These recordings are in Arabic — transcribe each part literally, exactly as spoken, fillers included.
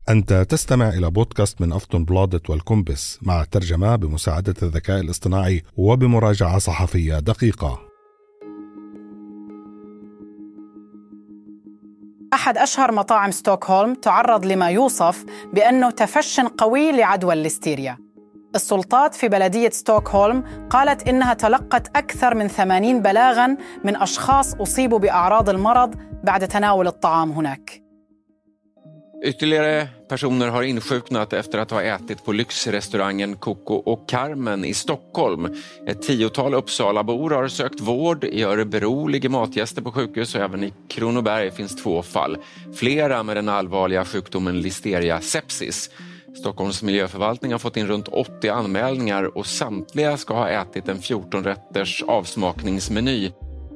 أنت تستمع إلى بودكاست من أفطن بلادت والكومبس مع ترجمة بمساعدة الذكاء الاصطناعي وبمراجعة صحفية دقيقة. أحد أشهر مطاعم ستوكهولم تعرض لما يوصف بأنه تفشٍ قوي لعدوى الليستيريا. السلطات في بلدية ستوكهولم قالت إنها تلقت أكثر من ثمانين بلاغاً من أشخاص أصيبوا بأعراض المرض بعد تناول الطعام هناك. Ytterligare personer har insjuknat efter att ha ätit på lyxrestaurangen Coco och Carmen i Stockholm. Ett tiotal Uppsalabor har sökt vård. I Örebro ligger matgäster på sjukhus och även i Kronoberg finns två fall. Flera med den allvarliga sjukdomen listeria sepsis. Stockholms miljöförvaltning har fått in runt åttio anmälningar och samtliga ska ha ätit en fjorton-rätters avsmakningsmeny.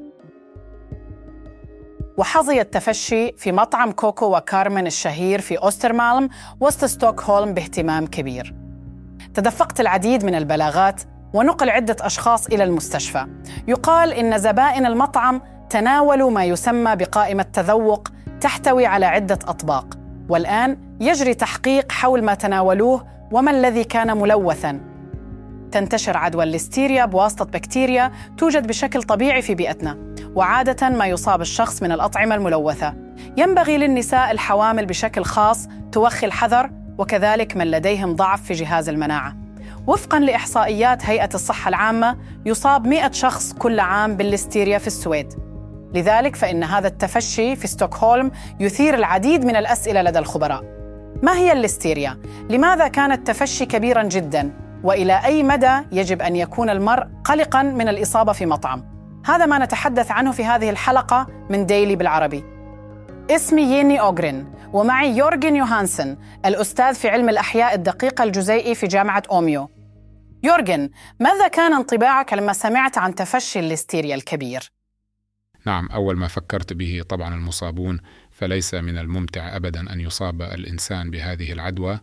وحظي التفشي في مطعم كوكو وكارمن الشهير في أوسترمالم وسط ستوكهولم باهتمام كبير. تدفقت العديد من البلاغات ونقل عدة أشخاص إلى المستشفى. يقال إن زبائن المطعم تناولوا ما يسمى بقائمة تذوق تحتوي على عدة أطباق، والآن يجري تحقيق حول ما تناولوه وما الذي كان ملوثاً. تنتشر عدوى الليستيريا بواسطة بكتيريا توجد بشكل طبيعي في بيئتنا، وعادة ما يصاب الشخص من الأطعمة الملوثة. ينبغي للنساء الحوامل بشكل خاص توخي الحذر، وكذلك من لديهم ضعف في جهاز المناعة. وفقاً لإحصائيات هيئة الصحة العامة يصاب مئة شخص كل عام بالليستيريا في السويد. لذلك فإن هذا التفشي في ستوكهولم يثير العديد من الأسئلة لدى الخبراء. ما هي الليستيريا؟ لماذا كان التفشي كبيراً جداً؟ وإلى أي مدى يجب أن يكون المرء قلقاً من الإصابة في مطعم؟ هذا ما نتحدث عنه في هذه الحلقة من ديلي بالعربي. اسمي ييني أوغرين، ومعي يورغن يوهانسن الأستاذ في علم الأحياء الدقيقة الجزيئي في جامعة أوميو. يورغن، ماذا كان انطباعك لما سمعت عن تفشي الليستيريا الكبير؟ نعم، أول ما فكرت به طبعا المصابون، فليس من الممتع أبدا أن يصاب الإنسان بهذه العدوى.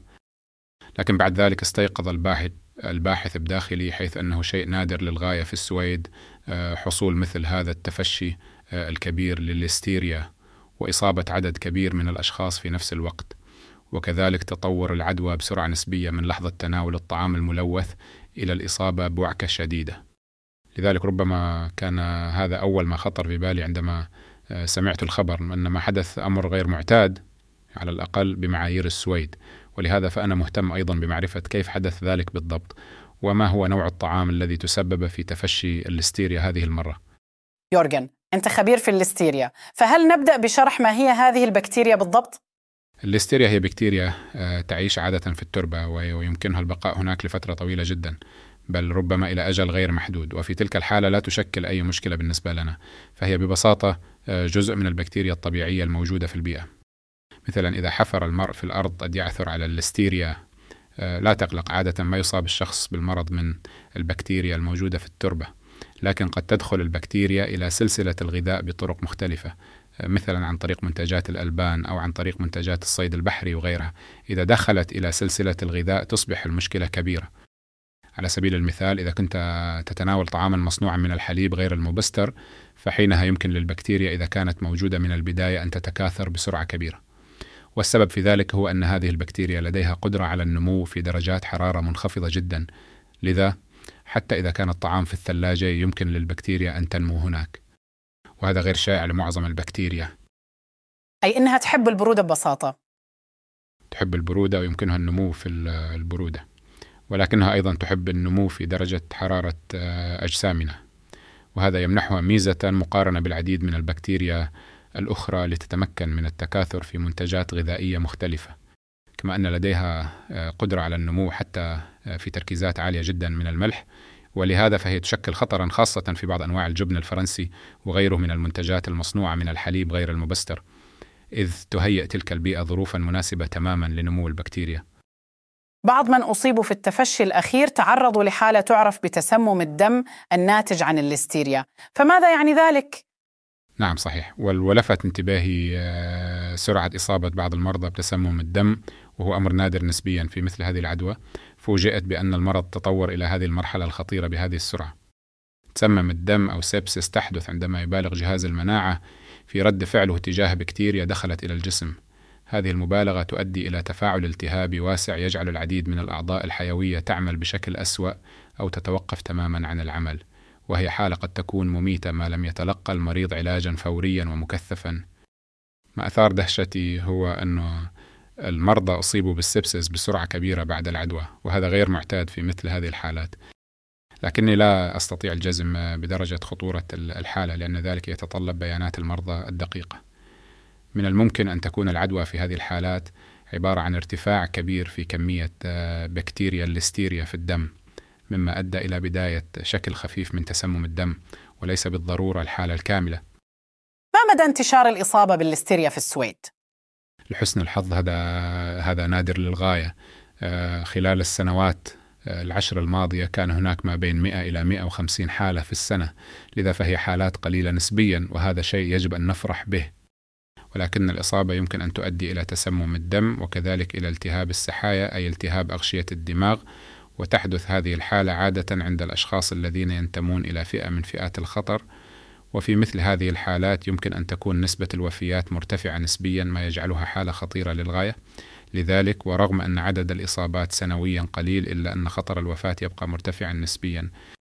لكن بعد ذلك استيقظ الباحث الباحث بداخلي، حيث أنه شيء نادر للغاية في السويد حصول مثل هذا التفشي الكبير للليستيريا وإصابة عدد كبير من الأشخاص في نفس الوقت، وكذلك تطور العدوى بسرعة نسبية من لحظة تناول الطعام الملوث إلى الإصابة بوعكة شديدة. لذلك ربما كان هذا أول ما خطر في بالي عندما سمعت الخبر أن ما حدث أمر غير معتاد على الأقل بمعايير السويد، ولهذا فأنا مهتم أيضا بمعرفة كيف حدث ذلك بالضبط، وما هو نوع الطعام الذي تسبب في تفشي الليستيريا هذه المرة. يورغن، أنت خبير في الليستيريا، فهل نبدأ بشرح ما هي هذه البكتيريا بالضبط؟ الليستيريا هي بكتيريا تعيش عادة في التربة ويمكنها البقاء هناك لفترة طويلة جدا، بل ربما إلى أجل غير محدود، وفي تلك الحالة لا تشكل أي مشكلة بالنسبة لنا، فهي ببساطة جزء من البكتيريا الطبيعية الموجودة في البيئة. مثلا إذا حفر المرء في الأرض قد يعثر على الليستيريا، لا تقلق، عادة ما يصاب الشخص بالمرض من البكتيريا الموجودة في التربة، لكن قد تدخل البكتيريا إلى سلسلة الغذاء بطرق مختلفة، مثلا عن طريق منتجات الألبان أو عن طريق منتجات الصيد البحري وغيرها. إذا دخلت إلى سلسلة الغذاء تصبح المشكلة كبيرة. على سبيل المثال، إذا كنت تتناول طعاما مصنوعا من الحليب غير المبستر، فحينها يمكن للبكتيريا إذا كانت موجودة من البداية أن تتكاثر بسرعة كبيرة، والسبب في ذلك هو أن هذه البكتيريا لديها قدرة على النمو في درجات حرارة منخفضة جدا، لذا حتى إذا كان الطعام في الثلاجة يمكن للبكتيريا أن تنمو هناك، وهذا غير شائع لمعظم البكتيريا. أي أنها تحب البرودة ببساطة. تحب البرودة ويمكنها النمو في البرودة، ولكنها أيضا تحب النمو في درجة حرارة أجسامنا، وهذا يمنحها ميزة مقارنة بالعديد من البكتيريا الأخرى لتتمكن من التكاثر في منتجات غذائية مختلفة، كما أن لديها قدرة على النمو حتى في تركيزات عالية جدا من الملح، ولهذا فهي تشكل خطرا خاصة في بعض أنواع الجبن الفرنسي وغيره من المنتجات المصنوعة من الحليب غير المبستر، إذ تهيئ تلك البيئة ظروفا مناسبة تماما لنمو البكتيريا. بعض من أصيبوا في التفشي الأخير تعرضوا لحالة تعرف بتسمم الدم الناتج عن الليستيريا، فماذا يعني ذلك؟ نعم صحيح، ولفت انتباهي سرعة إصابة بعض المرضى بتسمم الدم، وهو أمر نادر نسبيا في مثل هذه العدوى. فوجئت بأن المرض تطور إلى هذه المرحلة الخطيرة بهذه السرعة. تسمم الدم أو سيبسيس تحدث عندما يبالغ جهاز المناعة في رد فعله تجاه بكتيريا دخلت إلى الجسم. هذه المبالغة تؤدي إلى تفاعل التهابي واسع يجعل العديد من الأعضاء الحيوية تعمل بشكل أسوأ أو تتوقف تماما عن العمل، وهي حالة قد تكون مميتة ما لم يتلقى المريض علاجا فوريا ومكثفا. ما أثار دهشتي هو أنه المرضى أصيبوا بالسبسس بسرعة كبيرة بعد العدوى، وهذا غير معتاد في مثل هذه الحالات، لكني لا أستطيع الجزم بدرجة خطورة الحالة لأن ذلك يتطلب بيانات المرضى الدقيقة. من الممكن أن تكون العدوى في هذه الحالات عبارة عن ارتفاع كبير في كمية بكتيريا الليستيريا في الدم، مما أدى إلى بداية شكل خفيف من تسمم الدم، وليس بالضرورة الحالة الكاملة. ما مدى انتشار الإصابة بالليستيريا في السويد؟ لحسن الحظ هذا هذا نادر للغاية. خلال السنوات العشر الماضية كان هناك ما بين مئة إلى مئة وخمسين حالة في السنة، لذا فهي حالات قليلة نسبيا، وهذا شيء يجب أن نفرح به. ولكن الإصابة يمكن أن تؤدي إلى تسمم الدم وكذلك إلى التهاب السحايا أي التهاب أغشية الدماغ، وتحدث هذه الحالة عادة عند الأشخاص الذين ينتمون إلى فئة من فئات الخطر. وفي مثل هذه الحالات يمكن أن تكون نسبة الوفيات مرتفعة نسبيا، ما يجعلها حالة خطيرة للغاية. لذلك ورغم أن عدد الإصابات سنويا قليل إلا أن خطر الوفاة يبقى مرتفعا نسبيا.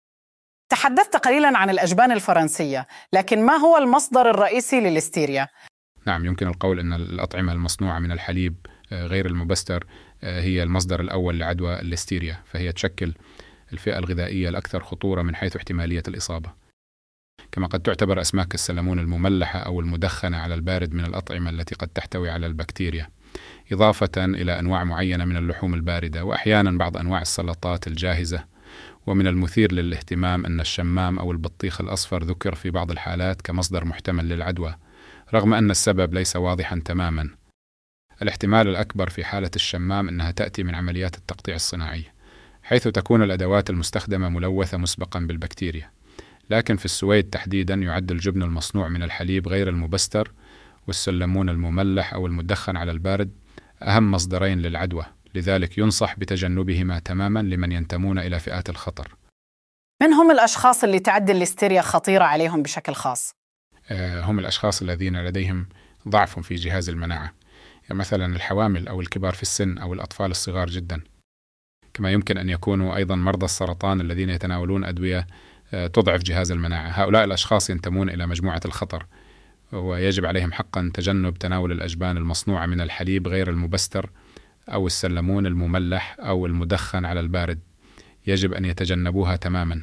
تحدثت قليلا عن الأجبان الفرنسية، لكن ما هو المصدر الرئيسي للليستيريا؟ نعم، يمكن القول أن الأطعمة المصنوعة من الحليب غير المبستر هي المصدر الأول لعدوى الليستيريا، فهي تشكل الفئة الغذائية الأكثر خطورة من حيث احتمالية الإصابة. كما قد تعتبر أسماك السلمون المملحة أو المدخنة على البارد من الأطعمة التي قد تحتوي على البكتيريا، إضافة إلى أنواع معينة من اللحوم الباردة، وأحيانا بعض أنواع السلطات الجاهزة. ومن المثير للاهتمام أن الشمام أو البطيخ الأصفر ذكر في بعض الحالات كمصدر محتمل للعدوى، رغم أن السبب ليس واضحا تماما. الاحتمال الأكبر في حالة الشمام أنها تأتي من عمليات التقطيع الصناعي، حيث تكون الأدوات المستخدمة ملوثة مسبقا بالبكتيريا. لكن في السويد تحديدا يعد الجبن المصنوع من الحليب غير المبستر والسلمون المملح أو المدخن على البارد أهم مصدرين للعدوى، لذلك ينصح بتجنبهما تماما لمن ينتمون إلى فئات الخطر. من هم الأشخاص اللي تعد الليستيريا خطيرة عليهم بشكل خاص؟ هم الأشخاص الذين لديهم ضعف في جهاز المناعة، يعني مثلا الحوامل أو الكبار في السن أو الأطفال الصغار جدا. كما يمكن أن يكونوا أيضا مرضى السرطان الذين يتناولون أدوية تضعف جهاز المناعة. هؤلاء الأشخاص ينتمون إلى مجموعة الخطر، ويجب عليهم حقا تجنب تناول الأجبان المصنوعة من الحليب غير المبستر أو السلمون المملح أو المدخن على البارد، يجب أن يتجنبوها تماما.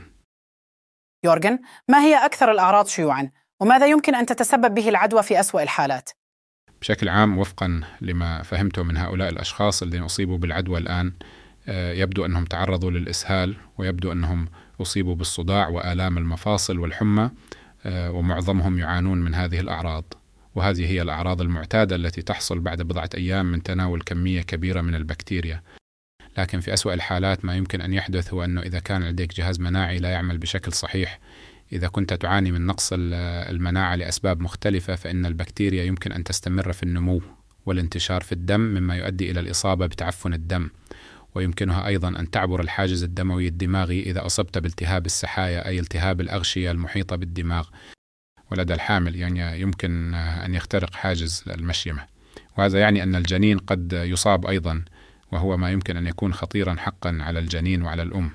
يورغن، ما هي أكثر الأعراض شيوعا؟ وماذا يمكن أن تتسبب به العدوى في أسوأ الحالات؟ بشكل عام وفقا لما فهمته من هؤلاء الأشخاص الذين أصيبوا بالعدوى الآن، يبدو أنهم تعرضوا للإسهال، ويبدو أنهم أصيبوا بالصداع وآلام المفاصل والحمى، ومعظمهم يعانون من هذه الأعراض. وهذه هي الأعراض المعتادة التي تحصل بعد بضعة أيام من تناول كمية كبيرة من البكتيريا. لكن في أسوأ الحالات ما يمكن أن يحدث هو أنه إذا كان لديك جهاز مناعي لا يعمل بشكل صحيح، إذا كنت تعاني من نقص المناعة لأسباب مختلفة، فإن البكتيريا يمكن أن تستمر في النمو والانتشار في الدم، مما يؤدي إلى الإصابة بتعفن الدم. ويمكنها أيضا أن تعبر الحاجز الدموي الدماغي إذا أصبت بالتهاب السحايا أي التهاب الأغشية المحيطة بالدماغ. ولدى الحامل يعني يمكن أن يخترق حاجز المشيمة، وهذا يعني أن الجنين قد يصاب أيضا، وهو ما يمكن أن يكون خطيرا حقا على الجنين وعلى الأم.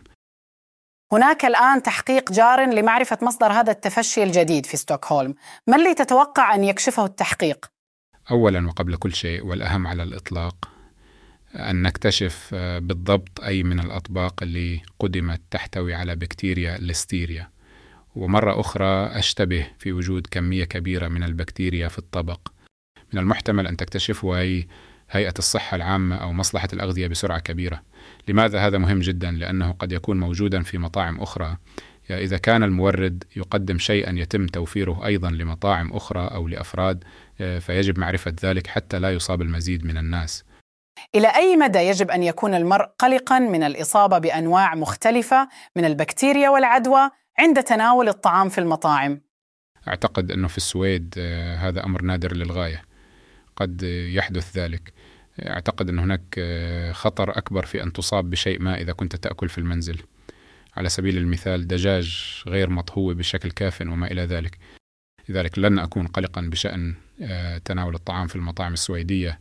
هناك الآن تحقيق جار لمعرفة مصدر هذا التفشي الجديد في ستوكهولم، ما اللي تتوقع أن يكشفه التحقيق؟ أولا وقبل كل شيء والأهم على الإطلاق أن نكتشف بالضبط أي من الأطباق اللي قدمت تحتوي على بكتيريا الليستيريا. ومرة أخرى أشتبه في وجود كمية كبيرة من البكتيريا في الطبق. من المحتمل أن تكتشفه أي هيئة الصحة العامة أو مصلحة الأغذية بسرعة كبيرة. لماذا هذا مهم جدا؟ لأنه قد يكون موجودا في مطاعم أخرى. يعني إذا كان المورد يقدم شيئا يتم توفيره أيضا لمطاعم أخرى أو لأفراد، فيجب معرفة ذلك حتى لا يصاب المزيد من الناس. إلى أي مدى يجب أن يكون المرء قلقا من الإصابة بأنواع مختلفة من البكتيريا والعدوى عند تناول الطعام في المطاعم؟ أعتقد أنه في السويد هذا أمر نادر للغاية، قد يحدث ذلك. أعتقد أن هناك خطر أكبر في أن تصاب بشيء ما إذا كنت تأكل في المنزل، على سبيل المثال دجاج غير مطهو بشكل كاف وما إلى ذلك. لذلك لن أكون قلقا بشأن تناول الطعام في المطاعم السويدية،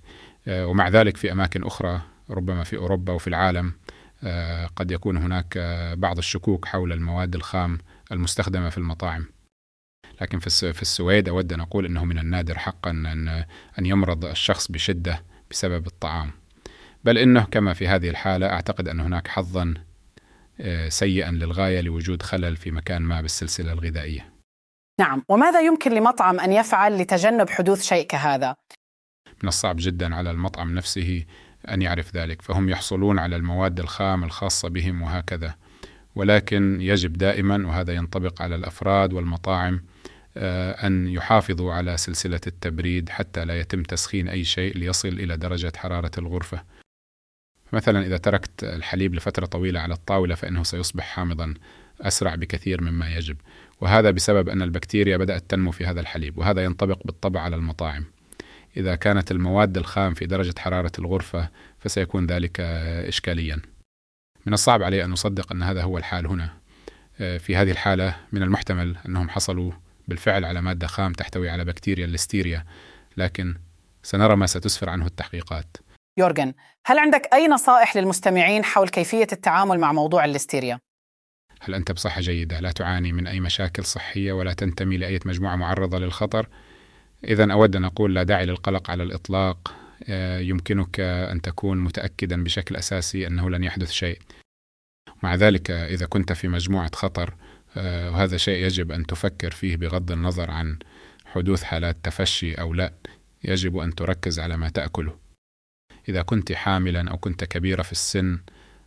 ومع ذلك في أماكن أخرى ربما في أوروبا وفي العالم قد يكون هناك بعض الشكوك حول المواد الخام المستخدمة في المطاعم. لكن في السويد أود أن أقول أنه من النادر حقا أن أن يمرض الشخص بشدة بسبب الطعام، بل إنه كما في هذه الحالة أعتقد أن هناك حظا سيئا للغاية لوجود خلل في مكان ما بالسلسلة الغذائية. نعم، وماذا يمكن لمطعم أن يفعل لتجنب حدوث شيء كهذا؟ من الصعب جدا على المطعم نفسه أن يعرف ذلك، فهم يحصلون على المواد الخام الخاصة بهم وهكذا، ولكن يجب دائما، وهذا ينطبق على الأفراد والمطاعم، أن يحافظوا على سلسلة التبريد حتى لا يتم تسخين أي شيء ليصل إلى درجة حرارة الغرفة. مثلا إذا تركت الحليب لفترة طويلة على الطاولة فإنه سيصبح حامضا أسرع بكثير مما يجب، وهذا بسبب أن البكتيريا بدأت تنمو في هذا الحليب، وهذا ينطبق بالطبع على المطاعم. إذا كانت المواد الخام في درجة حرارة الغرفة فسيكون ذلك إشكاليا. من الصعب علي أن أصدق أن هذا هو الحال هنا. في هذه الحالة من المحتمل أنهم حصلوا بالفعل على مادة خام تحتوي على بكتيريا الليستيريا، لكن سنرى ما ستسفر عنه التحقيقات. يورغن، هل عندك أي نصائح للمستمعين حول كيفية التعامل مع موضوع الليستيريا؟ هل أنت بصحة جيدة، لا تعاني من أي مشاكل صحية ولا تنتمي لأي مجموعة معرضة للخطر؟ إذن أود أن أقول لا داعي للقلق على الإطلاق. يمكنك أن تكون متأكدا بشكل أساسي أنه لن يحدث شيء. مع ذلك إذا كنت في مجموعة خطر، وهذا شيء يجب أن تفكر فيه بغض النظر عن حدوث حالات تفشي أو لا، يجب أن تركز على ما تأكله. إذا كنت حاملا أو كنت كبيرة في السن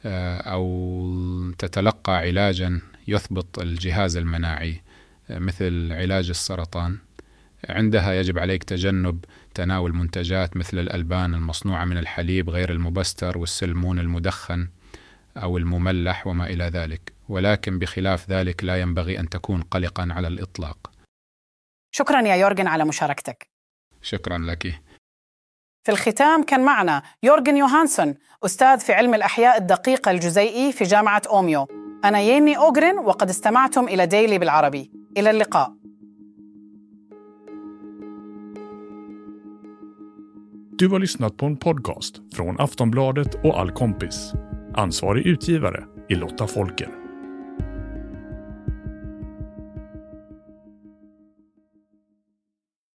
أو تتلقى علاجا يثبط الجهاز المناعي مثل علاج السرطان، عندها يجب عليك تجنب تناول منتجات مثل الألبان المصنوعة من الحليب غير المبستر والسلمون المدخن أو المملح وما إلى ذلك، ولكن بخلاف ذلك لا ينبغي أن تكون قلقا على الإطلاق. شكرا يا يورغن على مشاركتك. شكرا لك. في الختام كان معنا يورغن يوهانسون، أستاذ في علم الأحياء الدقيقة الجزيئي في جامعة أوميو. أنا ييني أوغرين، وقد استمعتم إلى ديلي بالعربي. إلى اللقاء. Du har lyssnat på en podcast från Aftonbladet och All Kompis. Ansvarig utgivare är Lotta Folker.